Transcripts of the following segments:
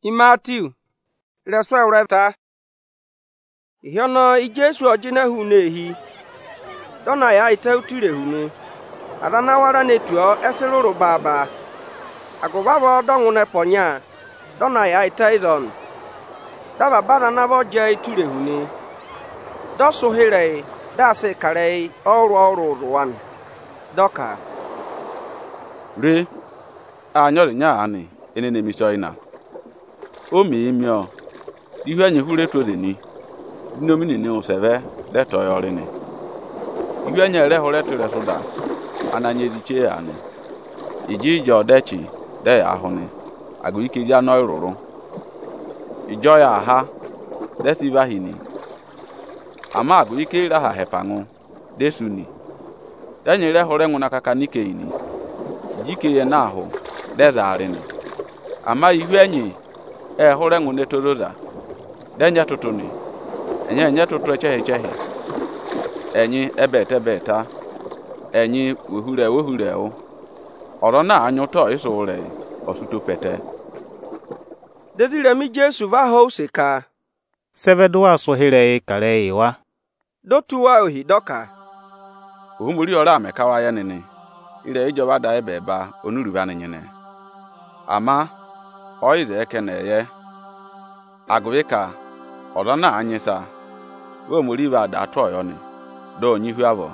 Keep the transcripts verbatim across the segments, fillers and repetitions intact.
i Matthew reswa ureta ihiono ijesu ojina hu nehi dona ya ite utire huni adana wara netuo esiluru baba agobabo dongune ponya dona ya ite idon daba bana na boje itire huni do sohere da se kare oru oru ruwan doka re anyo nya ani ene ne misoina o mi mio ihu anyi hure to deni nomini ni oseve de to yorini ihu anyi re hore to re soda ananye diche ani iji jo dechi de ahuni agu ike ja no iruru ijo ya ha de sivahini ama agu ike ra ha hepangu desuni enyi re hore nguna kaka nike ini jike ye na ahụ dezarini ama ihu enyi e hore ngune toroza denye tutuni enye enye tutu echehe chehe enyi ebete beta enyi wehure wehure o oro na anyuto isore osuto pete dedire mi Jesu va ho seka sevedo asohere kare iwa dotuwa ohi doka ohumuri ora amekawa ya nene ire ijoba da ebe ba onuruba nyene ama oize ekene ye agwika odana anyisa wo muri ba da to yo ni do nyihu abo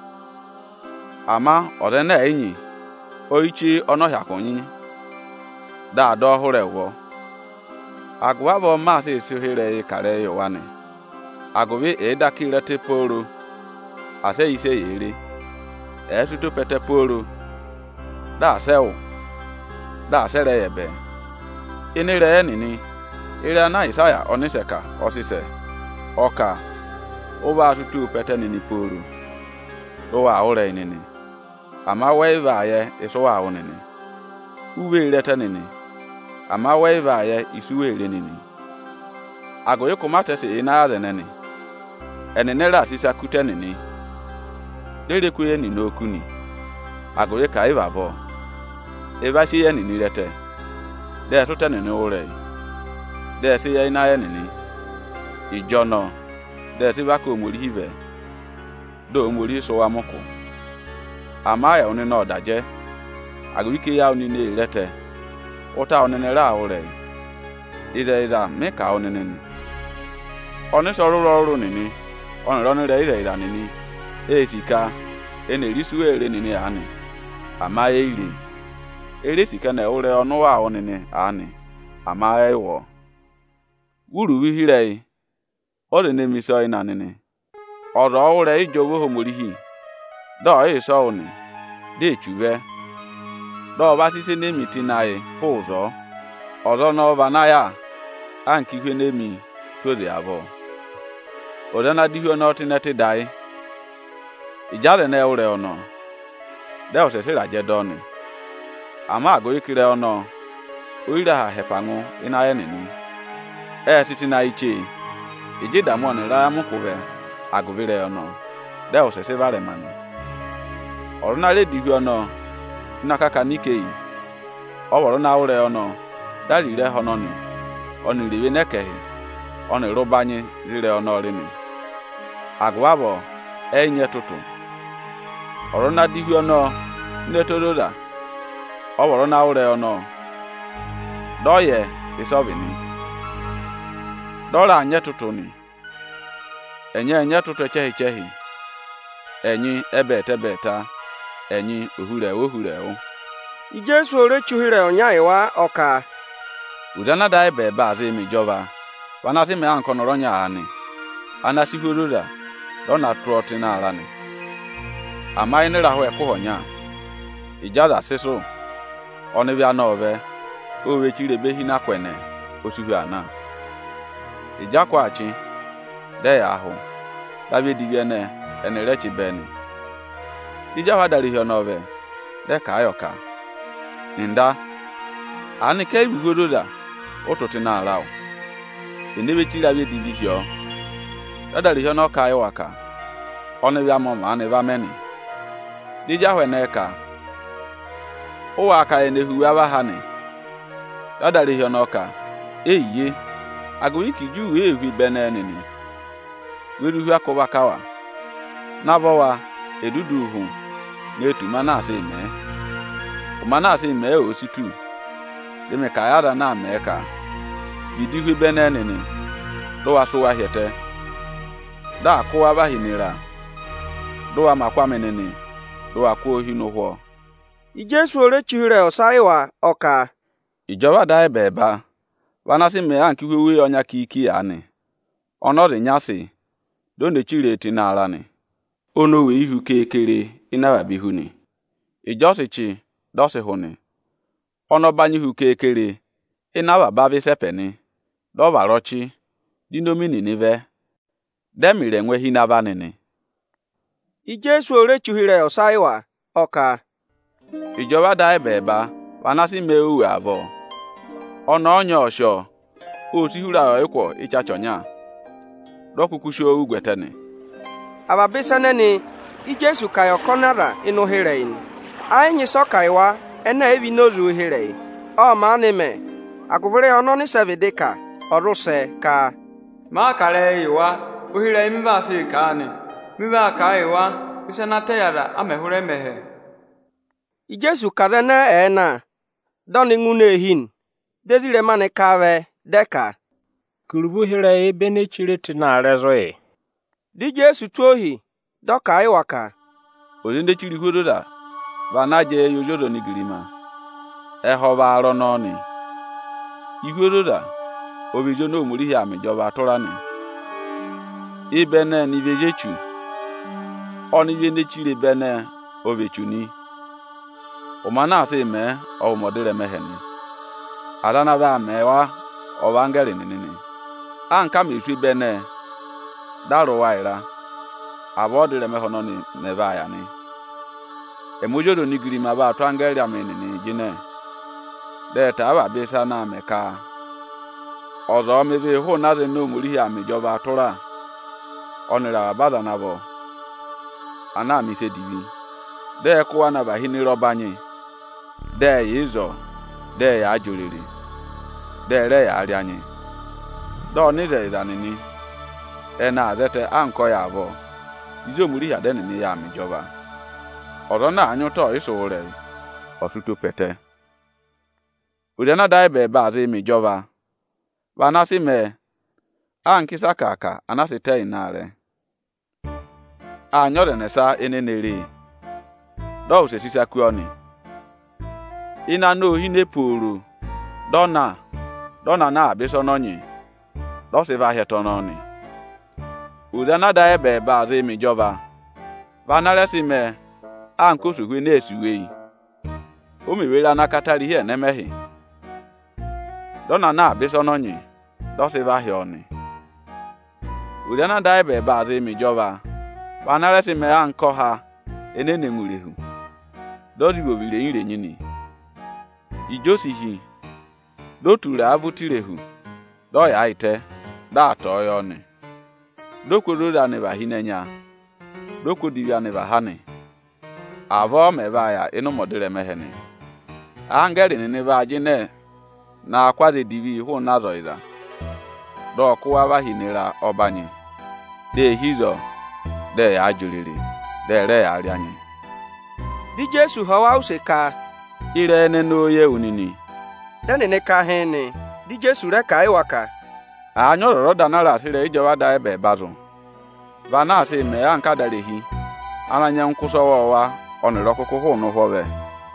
ama odana enyi oichi onohia konyi da do hore wo agwabo ma se sihere kare yo wani agwe e dakire teporo ase ise yere e tutu pete poro da sewo da sere yebe inire nini ire na Isaya oniseka osise oka oba tutu pete nini poro do wa ore nini ama weva ye iso wa onini uwe rete nini ama weva ye isuwe re nini agoye komate se ina ya nini enenera sisa kute nini dere kuye ni n'okuni agoye ka iva bo eva shi ye nini rete de tuta nini ore de se ye ina ye nini ijono de ti ba ko mori hive do mori so wa moko ama ya oni na odaje agoye ke ya oni ne rete ota oni ne ra ore ide ida me ka oni nini oni so ru ru nini oni ro ni re ide ida nini esika ene risuwe ere nini ani ama ye ire ere sika na ore onu wa onini ani ama ye wo wuru wi hire o de ne mi so ina nini oro ore ijowo homorihi do e so oni de chuwe do ba sise ne mi tinaye puzo ozo no ba na ya anki hwe ne mi tozi abo odana dihwe no tinete dai ijale na ure ono de o sese raje doni ama agoyi kire ono oira ha hepangu ina ye nini e siti na iche ijida mo ni ra mu kuwe aguvire ono de o sese bare mani oruna le dihu ono na kaka nikei o woro na ure ono dali re hono ni oni riwe nekehi oni rubanye zire ono rini agwabo enye tutu orona dihu ono netoroda o woro na ure ono doye isobini dora anye tutu ni enye enye tutu chehi chehi enyi ebete beta enyi ohure ohure o Ijesu ore chuhire onya iwa oka udana dai be baze mi joba wana ti me anko noronya ani ana sihurura dona troti na arani ama ini raho ekohonya ijada seso oni bia na obe o we chire behi na kwene osuhu ana ijakwa achi de ya ahu david biene ene rechi beni ijawa dari hio na obe de ka ayoka nda ani ke bigoroda ototi na arao ene chire abi divihio dadari hio na ka ayowaka oni bia mama ani ba meni dija hweneka uwa aka ene huwa bahani dadari hio noka Eye, agoyi kiju we wi benenini. Weru hwa kobakawa. Nabowa edudu hu netu manase me. Manase me ositu. De me kayada na meka. Bidi hwi benenini. Do waso wa hete. Da akwa bahinira. Do wa makwamenini. Do akwa hinu ho. Ijesu ore chire osaiwa oka. Ijoba da ebeba. Wanasi me anki wewe onya kiki ani. Onori nyasi. Donde chire etinala ni. Ono we ihu kekere inawa bihuni. Ijosi chi dosi huni. Ono banyi hu kekere inawa babi sepeni. Doba rochi. Dinomini nive. Demire nwe hinaba nini. Ijesu ore chire osaiwa oka. Ijoba da ebeba. Wanasi me uwe abo. Ono onye osho. Oti hura ekwo ichachonya. Dokukusho ugwetene. Ababisaneni Ijesu kayo konara inu hirein. Ayenyi so kaiwa ena ebi nozu hirei. O manime. Aguvere ono ni sevideka oruse ka. Ma kare yiwa uhirei miba si kani. Miba kaiwa isenate yara amehure mehe. Ijesu kadena ena. Doni ngune hin. Desire mane kave deka. Kurubu hirei bene chire tina rezoe. Di Jesu tuohi. Doka iwaka. Ozinde chiri hudoda. Vanaje yojodo ni girima. Ehoba aro noni. Igwedoda. Obijo no muri ya mejoba torani. Ibene ni vejechu. Oni vende chire bene obechuni. Omana ase me o modere meheni. Adana ba mewa obangere nini. Anka mefi bene. Daro waira. Abodere mehono ni meba ya ni. Emujodo ni girima ba twangere amenini jine. Deta aba bisa na meka. Ozo mebe ho naze no muri ya mejoba tora. Onira bada nabo. Ana mi se divi. De ko na ba hini robanye. De yizo. De ya ajuriri. De re ya arianye. Do nize izanini. Ena azete anko ya abo. Izo muri ya denini ya mejoba. Ozo na anyuto iso ore. Osutu pete. Udena dai be bazi mejoba. Vanasi me. Ankisa kaka anasi te inare. Anyore nesa enenere. Do se sisa kuoni. Ina no hine puru. Dona. Dona na abiso nonyi. Do se va heto noni. Udena dai be bazi mejoba. Vanale si me. Ankusu hwe nesuwei. Omi wela nakatari he nemehi. Dona na abiso nonyi. Do se va hioni. Udena dai be bazi mejoba. Vanale si me anko ha. Enene ngulehu. Dodi bo vile ire nyini. Ijosihi. Do tura abutirehu. Do ya ite. Da to yoni. Do kuruda ne bahinenya. Do kudivya ne bahane. Avo meba ya inu modire meheni. Angeri ni neba jine. Na akwaze divi hu nazo ida. Do kuwa bahinira obanyi. De hizo. De ya ajuliri. De re ya arianyi. Di Jesu hawa useka. Ire ene no ye unini. Dene ne ka hene. Di Jesu re ka iwaka. Anyo roro danara asire ijowa da ebe bazo. Vana ase me anka darehi. Ananya nkuso wa oniro kuku hu no hobe.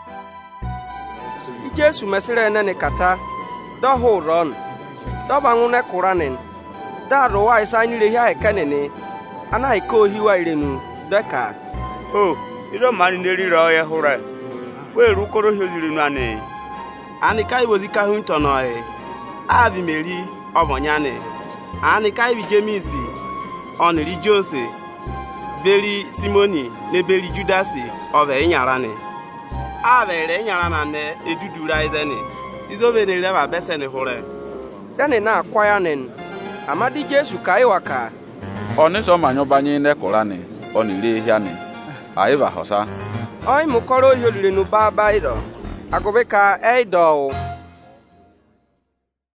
Di Jesu mesire ene ne kata. Do hu ron. Do bangu ne kuranin. Da ro wa isa ni le ya ekenene. Ana iko hiwa irenu. Deka. Oh, ido mani neri ro ye hure. We ru koro hoziri nu ani. Ani kai wozi ka hu ntono e. Abi meri obonyane. Ani kai bi Jemisi. Oniri Jose. Beri Simoni ne beri Judasi ove nyara ni. Ave re nyara na ne edudura izeni. Ido be ne reba bese ne hure. Dene na akwaya nen. Amadi Jesu kai waka. Oni so manyo banye ne korani. Oni le hiani. Aiva hosa. Oi mukoro yolire nu baba ido. Agobeka eido.